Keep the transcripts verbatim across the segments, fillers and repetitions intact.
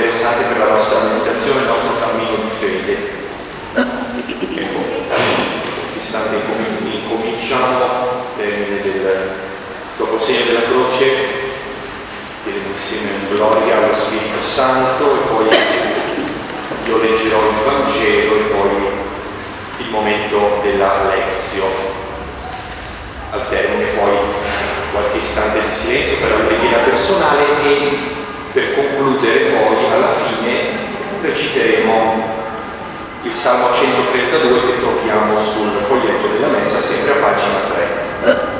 interessate per la nostra meditazione, il nostro cammino di fede. Ecco, istante incominciamo al termine del dopo segno della croce, diremo insieme in gloria allo Spirito Santo, e poi io leggerò il Vangelo e poi il momento della lezione. Al termine poi qualche istante di silenzio per la preghiera personale, e per concludere poi alla fine reciteremo il Salmo centotrentadue che troviamo sul foglietto della messa, sempre a pagina tre.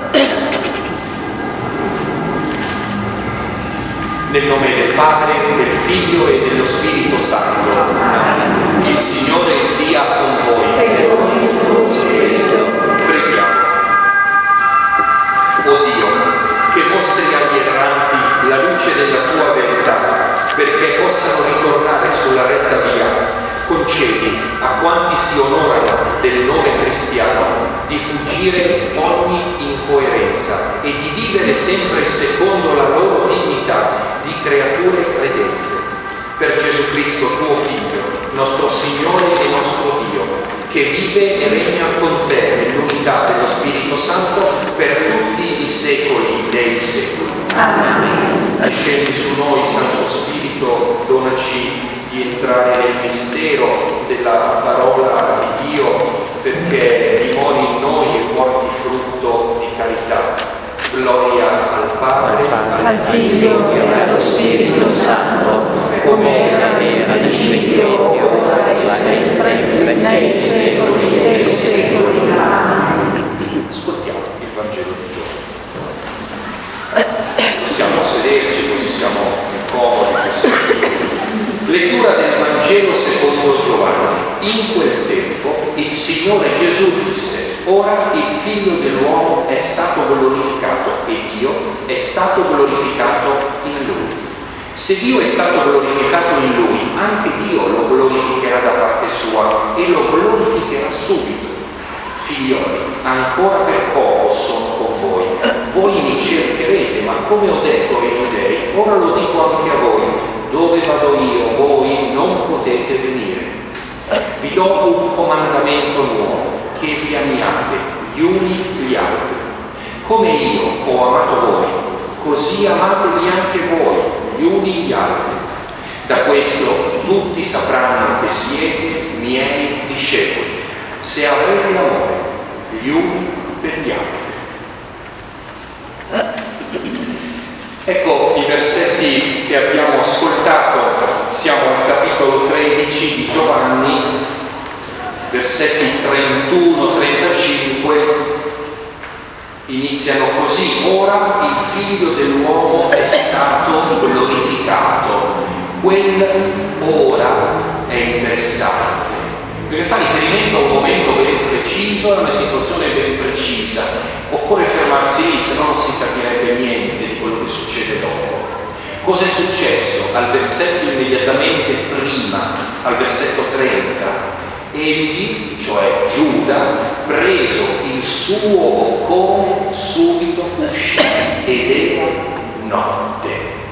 Nel nome del Padre, del Figlio e dello Spirito Santo. Il Signore sia con voi. E con il tuo spirito. Preghiamo. O Dio, che mostri agli erranti la luce della tua verità, perché possano ritornare sulla retta via, concedi a quanti si onorano del nome cristiano di fuggire ogni incoerenza e di vivere sempre secondo la loro dignità di creature redente. Per Gesù Cristo, tuo Figlio, nostro Signore e nostro Dio, che vive e regna con te nell'unità dello Spirito Santo per tutti i secoli dei secoli. Amen. Scendi su noi, Santo Spirito, donaci di entrare nel mistero della parola di Dio, perché dimori in noi e porti frutto di carità. Gloria al Padre, al Figlio e allo Spirito Santo, come era nel principio, ora e sempre, nei secoli dei secoli. Amen. Ascoltiamo il Vangelo di giorno. Possiamo sederci, così siamo comodi, possiamo. Lettura del Vangelo secondo Giovanni. In quel tempo il Signore Gesù disse: ora il Figlio dell'uomo è stato glorificato e Dio è stato glorificato in Lui. Se Dio è stato glorificato in Lui, anche Dio lo glorificherà da parte sua e lo glorificherà subito. Figlioli, ancora per poco sono con voi. Voi mi cercherete, ma come ho detto ai Giudei, ora lo dico anche a voi: dove vado io, voi non potete venire. Vi do un comandamento nuovo, che vi amiate gli uni gli altri. Come io ho amato voi, così amatevi anche voi gli uni gli altri. Da questo tutti sapranno che siete miei discepoli, se avrete amore gli uni per gli altri. Ecco i versetti che abbiamo ascoltato. Siamo al capitolo tredici di Giovanni, versetti trentuno trentacinque, iniziano così: ora il Figlio dell'uomo è stato glorificato. Quel ora è interessante, perché fa riferimento a un momento ben preciso, a una situazione ben precisa. Occorre fermarsi lì, se no non si capirebbe niente di quello che succede dopo. Cosa è successo? Al versetto immediatamente prima, al versetto trenta, egli, cioè Giuda, preso il suo boccone, subito uscì, ed era notte.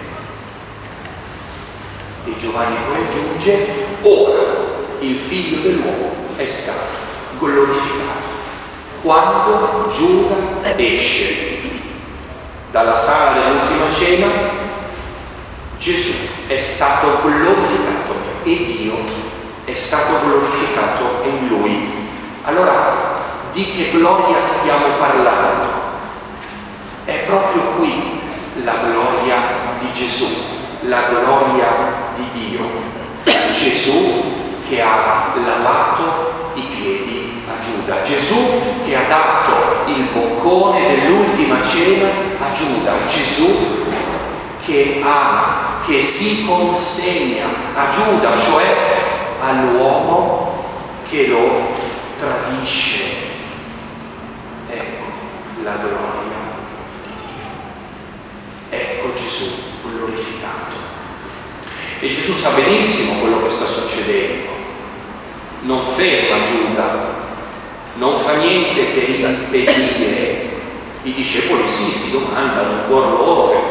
E Giovanni poi aggiunge: ora il Figlio dell'uomo è stato glorificato. Quando Giuda esce dalla sala dell'ultima cena, Gesù è stato glorificato e Dio è stato glorificato in Lui. Allora, di che gloria stiamo parlando? È proprio qui la gloria di Gesù, la gloria di Dio. Gesù che ha lavato i piedi a Giuda, Gesù che ha dato il boccone dell'ultima cena a Giuda, Gesù che ama, che si consegna a Giuda, cioè all'uomo che lo tradisce. Ecco la gloria di Dio. Ecco Gesù glorificato. E Gesù sa benissimo quello che sta succedendo. Non ferma Giuda, non fa niente per impedire. I discepoli sì, si domandano in cuor loro perché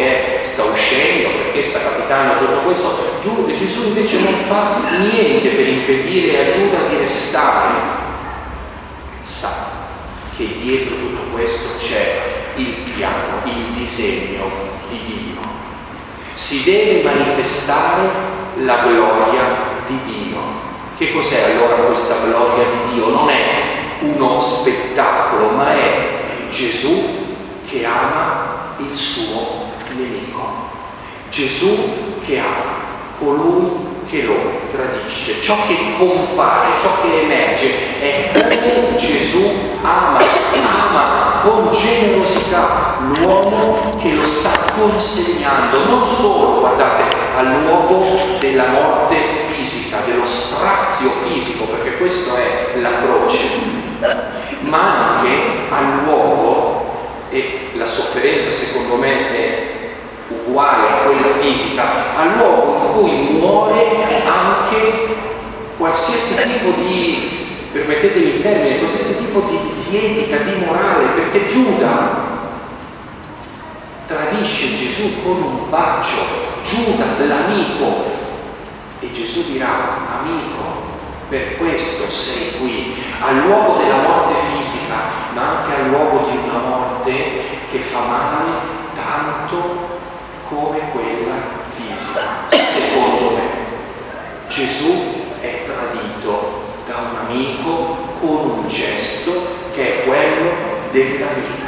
sta uscendo, perché sta capitando tutto questo. Gesù invece non fa niente per impedire a Giuda di restare. Sa che dietro tutto questo c'è il piano, il disegno di Dio. Si deve manifestare la gloria di Dio. Che cos'è allora questa gloria di Dio? Non è uno spettacolo, ma è Gesù che ama il suo nemico. Gesù che ama colui che lo tradisce. Ciò che compare, ciò che emerge è come Gesù ama, ama con generosità l'uomo che lo sta consegnando, non solo, guardate, al luogo della morte fisica, dello strazio fisico, perché questo è la croce, ma anche al luogo, e la sofferenza secondo me è uguale a quella fisica, al luogo in cui muore anche qualsiasi tipo di, permettetemi il termine, qualsiasi tipo di, di etica, di morale, perché Giuda tradisce Gesù con un bacio, Giuda l'amico, e Gesù dirà: amico, per questo sei qui, al luogo della morte fisica, ma anche al luogo di una morte che fa male tanto come quella fisica. Secondo me Gesù è tradito da un amico con un gesto che è quello dell'amico.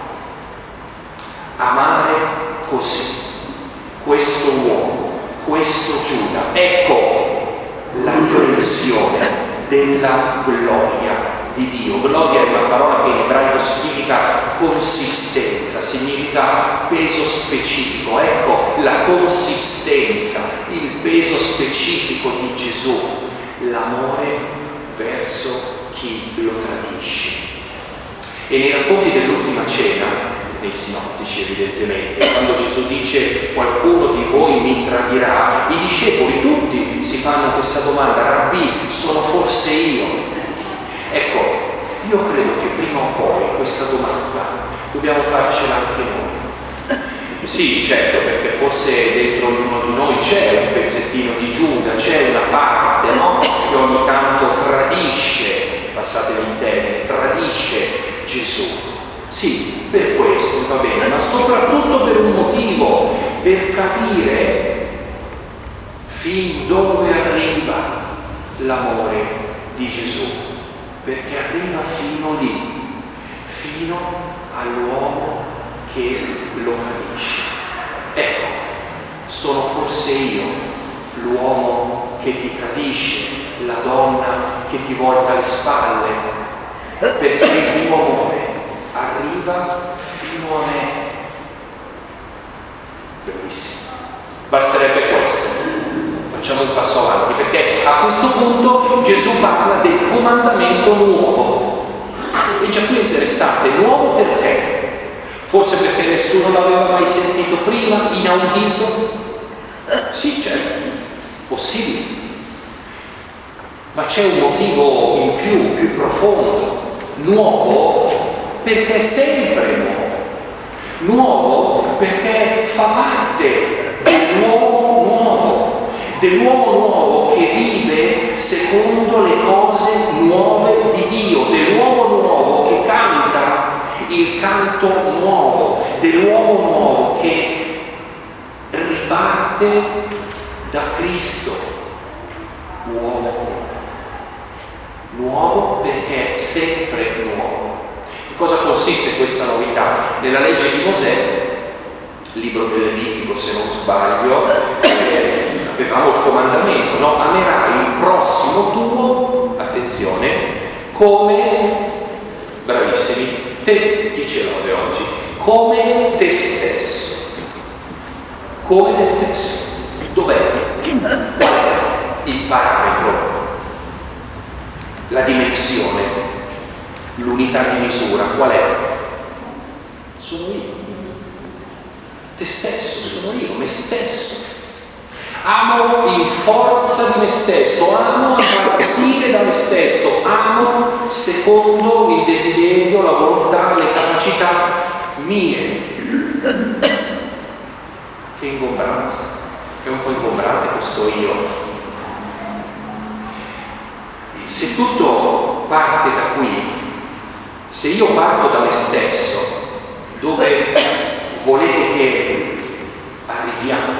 Amare così questo uomo, questo Giuda, ecco la dimensione della gloria di Dio. Gloria è una parola che in ebraico significa consistenza, significa peso specifico. Ecco la consistenza, il peso specifico di Gesù, l'amore verso chi lo tradisce. E nei racconti dell'ultima cena, nei sinottici evidentemente, quando Gesù dice qualcuno di voi mi tradirà, i discepoli tutti si fanno questa domanda: Rabbì, sono forse io? Ecco, io credo che prima o poi questa domanda dobbiamo farcela anche noi. Sì, certo, perché forse dentro ognuno di noi c'è un pezzettino di Giuda, c'è una parte, no? Che ogni tanto tradisce, passatemi il termine, tradisce Gesù. Sì, per questo va bene, ma soprattutto per un motivo, per capire fin dove arriva l'amore di Gesù, perché arriva fino lì, fino all'uomo che lo tradisce. Ecco, sono forse io l'uomo che ti tradisce, la donna che ti volta le spalle, perché il tuo amore arriva fino a me. Bellissimo. Basterebbe questo. Facciamo un passo avanti, perché a questo punto Gesù parla del comandamento nuovo. E già qui è interessante, nuovo perché? Forse perché nessuno l'aveva mai sentito prima, inaudito? Sì, certo, possibile. Ma c'è un motivo in più, più profondo. Nuovo perché è sempre nuovo. Nuovo perché fa parte dell'uomo nuovo, dell'uomo nuovo che vive secondo le cose nuove di Dio, dell'uomo nuovo che canta il canto nuovo, dell'uomo nuovo che riparte da Cristo, uomo nuovo. Nuovo perché è sempre nuovo. In cosa consiste questa novità? Nella legge di Mosè, libro del Levitico se non sbaglio, eh, avevamo il comandamento, no? Amerai il prossimo tuo, attenzione, come, bravissimi, te, chi ce l'ode oggi? Come te stesso. Come te stesso. Dov'è? Qual è il parametro? La dimensione, l'unità di misura, qual è? Sono io. Te stesso, sono io, me stesso. Amo in forza di me stesso, amo a partire da me stesso, amo secondo il desiderio, la volontà, le capacità mie. Che Che ingombranza, è un po' ingombrante questo io. Se tutto parte da qui, se io parto da me stesso, dove volete che arriviamo?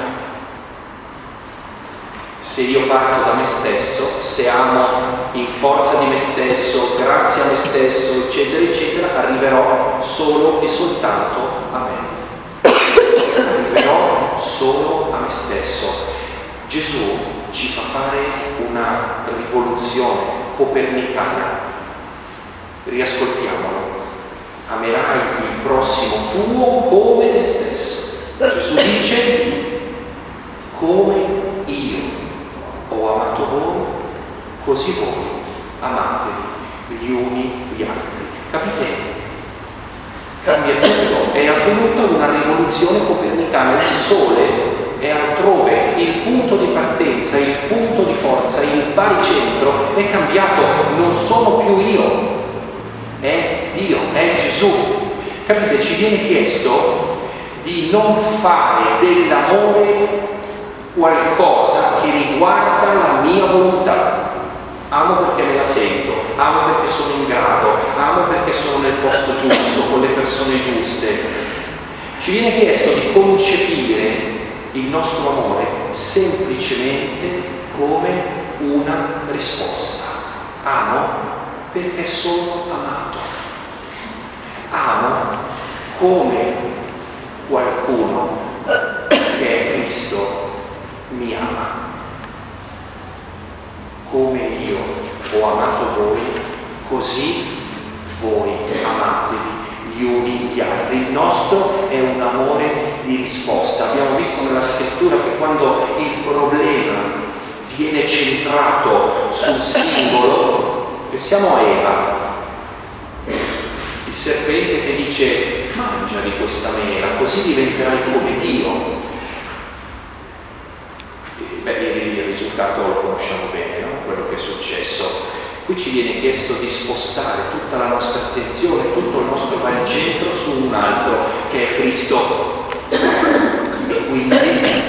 Se io parto da me stesso, se amo in forza di me stesso, grazie a me stesso, eccetera, eccetera, arriverò solo e soltanto a me. Arriverò solo a me stesso. Gesù ci fa fare una rivoluzione copernicana. Riascoltiamolo. Amerai il prossimo tuo come te stesso. Gesù dice: come io ho amato voi, così voi amatevi gli uni gli altri. Capite? Cambia tutto. È avvenuta una rivoluzione copernicana. Il sole è altrove, il punto di partenza, il punto di forza, il baricentro è cambiato. Non sono più io, è Dio, è Gesù. Capite? Ci viene chiesto di non fare dell'amore qualcosa che riguarda la mia volontà. Amo perché me la sento, amo perché sono in grado, amo perché sono nel posto giusto, con le persone giuste. Ci viene chiesto di concepire il nostro amore semplicemente come una risposta. Amo perché sono amato. Amo come qualcuno che è Cristo mi ama. Come io ho amato voi, così voi amatevi gli uni gli altri. Il nostro è un amore di risposta. Abbiamo visto nella scrittura che quando il problema viene centrato sul singolo, pensiamo a Eva, il serpente che dice: mangia di questa mela, così diventerai come Dio. Beh, il risultato lo conosciamo bene, no? Quello che è successo. Qui ci viene chiesto di spostare tutta la nostra attenzione, tutto il nostro baricentro su un altro, che è Cristo, e quindi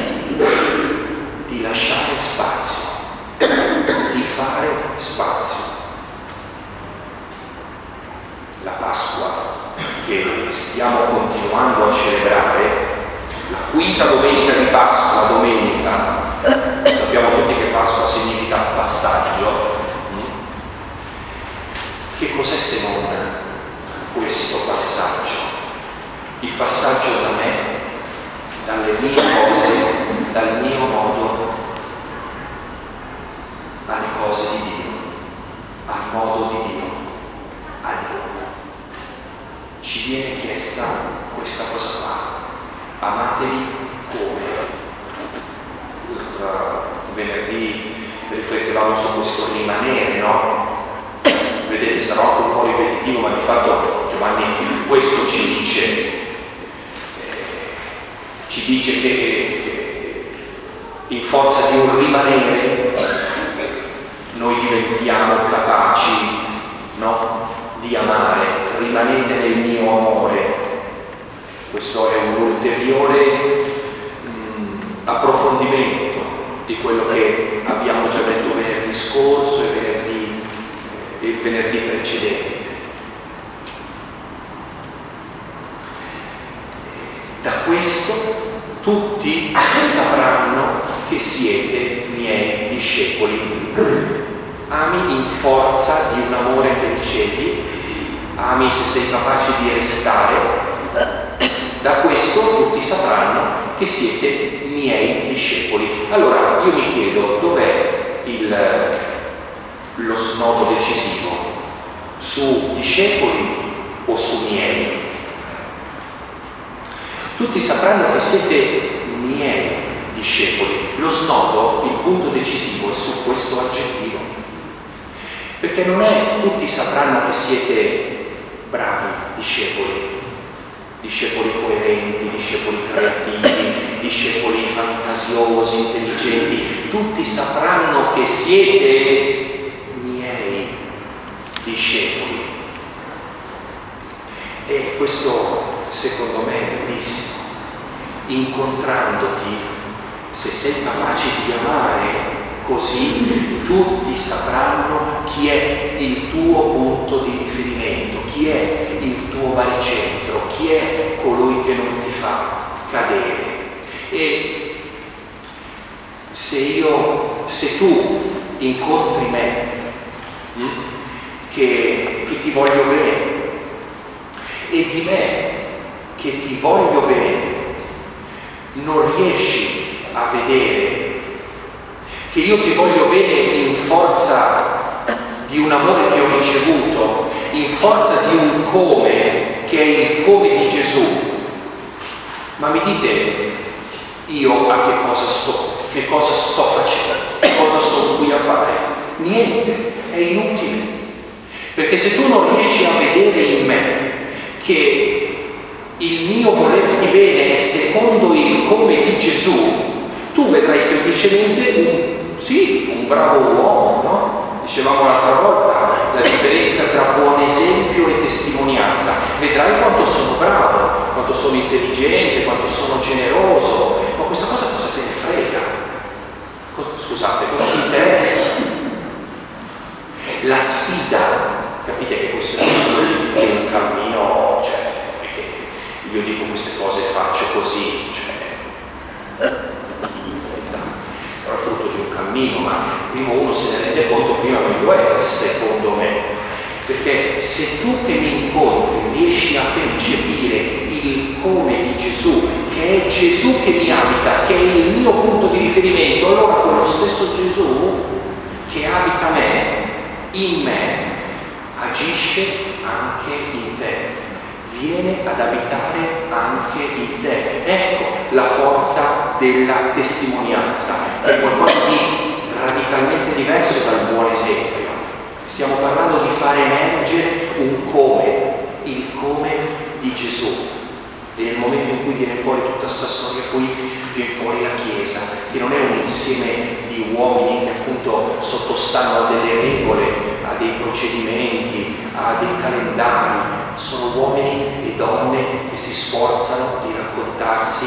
di lasciare spazio, di fare spazio. La Pasqua che stiamo continuando a celebrare, la quinta domenica di Pasqua, domenica, sappiamo tutti che Pasqua significa passaggio. Che cos'è se non questo passaggio? Il passaggio da me, dalle mie cose, dal mio modo, alle cose di Dio, al modo di Dio, a Dio. Ci viene chiesta questa cosa qua. Amatevi come. L'altro venerdì riflettevamo su questo rimanere, no? Vedete, sarò anche un po' ripetitivo, ma di fatto Giovanni questo ci dice, eh, ci dice che, che in forza di un rimanere noi diventiamo capaci, no? Di amare. Rimanete nel mio amore. Questo è un ulteriore mh, approfondimento di quello che abbiamo già detto venerdì scorso e venerdì il venerdì precedente. Da questo tutti sapranno che siete miei discepoli. Ami in forza di un amore che ricevi, ami se sei capace di restare. Da questo tutti sapranno che siete miei discepoli. Allora io mi chiedo, dov'è il lo snodo decisivo? Su discepoli o su miei? Tutti sapranno che siete miei discepoli. Lo snodo, il punto decisivo è su questo aggettivo, perché non è tutti sapranno che siete bravi discepoli, discepoli coerenti, discepoli creativi, discepoli fantasiosi, intelligenti. Tutti sapranno che siete discepoli. E questo secondo me è bellissimo, incontrandoti, se sei capace di amare così, tutti sapranno chi è il tuo punto di riferimento, chi è il tuo baricentro, chi è colui che non ti fa cadere. E se io, se tu incontri me, hm, che, che ti voglio bene, e di me che ti voglio bene, non riesci a vedere che io ti voglio bene in forza di un amore che ho ricevuto, in forza di un come che è il come di Gesù, ma mi dite io a che cosa sto, che cosa sto facendo, che cosa sono qui a fare? Niente, è inutile, perché se tu non riesci a vedere in me che il mio volerti bene è secondo il come di Gesù, tu vedrai semplicemente un sì, un bravo uomo, no? Dicevamo l'altra volta la differenza tra buon esempio e testimonianza. Vedrai quanto sono bravo, quanto sono intelligente, quanto sono generoso, ma questa cosa cosa te ne frega? Scusate, cosa ti interessa? La sfida, capite che questo è un cammino, cioè, perché io dico queste cose e faccio così, cioè, però è frutto di un cammino, ma prima uno se ne rende conto, prima meglio è, secondo me, perché se tu che mi incontri riesci a percepire il come di Gesù, che è Gesù che mi abita, che è il mio punto di riferimento, allora quello stesso Gesù che abita me, in me, agisce anche in te, viene ad abitare anche in te. Ecco la forza della testimonianza, è qualcosa di radicalmente diverso dal buon esempio. Stiamo parlando di fare emergere un come, il come di Gesù. E nel momento in cui viene fuori tutta questa storia qui, viene fuori la Chiesa, che non è un insieme di uomini che appunto sottostanno a delle regole, a dei procedimenti, a dei calendari. Sono uomini e donne che si sforzano di raccontarsi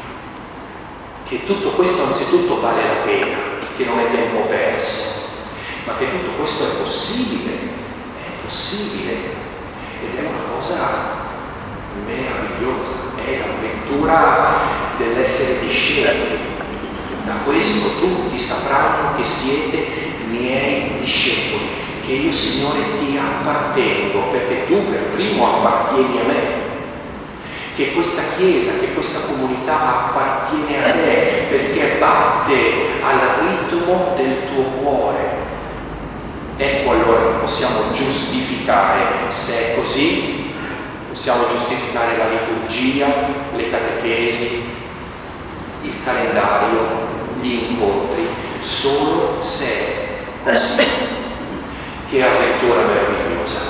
che tutto questo anzitutto vale la pena, che non è tempo perso, ma che tutto questo è possibile, è possibile, ed è una cosa meravigliosa, è l'avventura dell'essere discepoli. Da questo tutti sapranno che siete miei discepoli, che io, Signore, ti appartengo, perché tu per primo appartieni a me, che questa Chiesa, che questa comunità appartiene a te, perché batte al ritmo del tuo cuore. Ecco allora che possiamo giustificare, se è così, possiamo giustificare la liturgia, le catechesi, il calendario, gli incontri, solo se è così. Che avventura meravigliosa,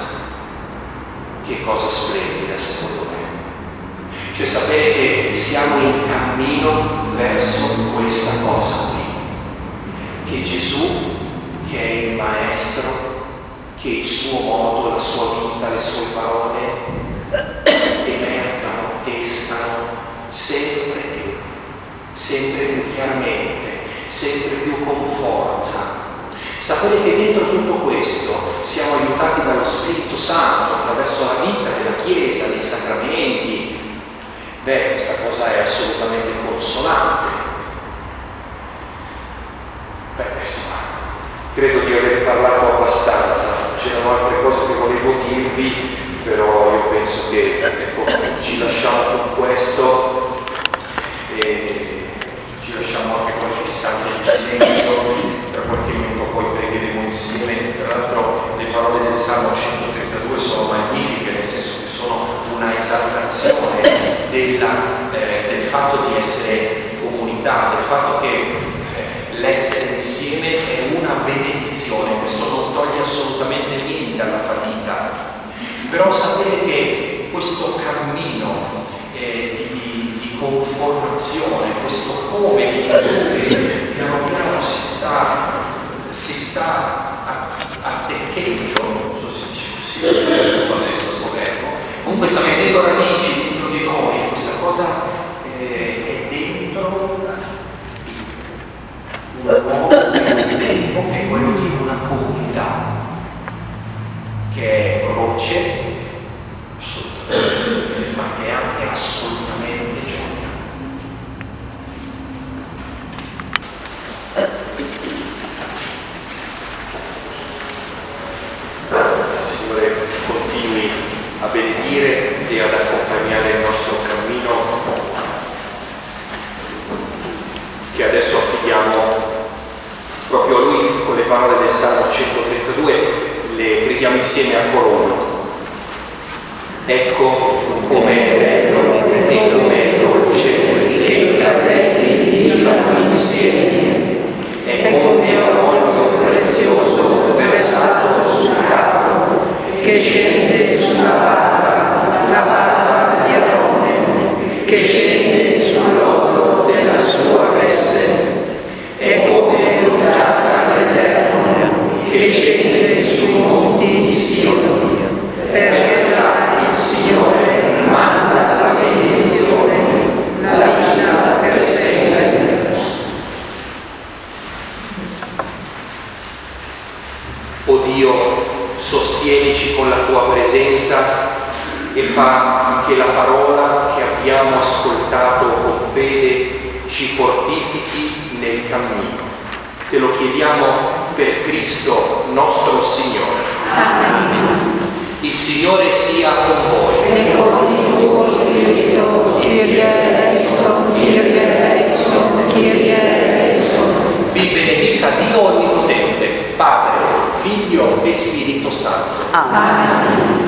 che cosa splendida secondo me. Cioè sapere che siamo in cammino verso questa cosa qui, che Gesù, che è il Maestro, che il suo modo, la sua vita, le sue parole emergano, escano sempre più, sempre più chiaramente, sempre più con forza. Sapere che dentro tutto questo siamo aiutati dallo Spirito Santo attraverso la vita della Chiesa, dei sacramenti, beh, questa cosa è assolutamente consolante. Beh, insomma, credo di aver parlato abbastanza, c'erano altre cose che volevo dirvi, però io penso che, ecco, ci lasciamo con questo e ci lasciamo anche qualche istante di silenzio. Tra qualche minuto poi pregheremo insieme. Tra l'altro le parole del Salmo centotrentadue sono magnifiche, nel senso che sono una esaltazione della, eh, del fatto di essere comunità, del fatto che eh, l'essere insieme è una benedizione. Questo non toglie assolutamente niente alla fatica, però sapere che questo cammino eh, di, di, di conformazione, questo come di Gesù che piano piano si sta, si sta attecchendo, non so se dice così, quando è questo verbo, comunque sta mettendo radici dentro di noi, questa cosa eh, è dolce, assolutamente, ma è anche assolutamente gioia. Il Signore continui a benedire e ad accompagnare il nostro cammino, che adesso affidiamo proprio a Lui con le parole del Salmo centotrentadue. Le preghiamo insieme a coro unico. Ecco com'è bello e com'è dolce che i fratelli vivano insieme. È come un olio prezioso versato sul capo, che scende sulla barba, la barba di Aarone, che scende sul lodo della sua veste. È come l'ugiata dell'Eterno, che scende sui monti di Sion, perché là il Signore manda la benedizione, la vita per sempre. O Dio, sostienici con la tua presenza e fa che la parola che abbiamo ascoltato con fede ci fortifichi nel cammino. Te lo chiediamo per Cristo nostro Signore. Amen. Il Signore sia con voi. E con il tuo spirito, Kyrie eleison, Kyrie eleison, Kyrie eleison. Vi benedica Dio Onnipotente, Padre, Figlio e Spirito Santo. Amen.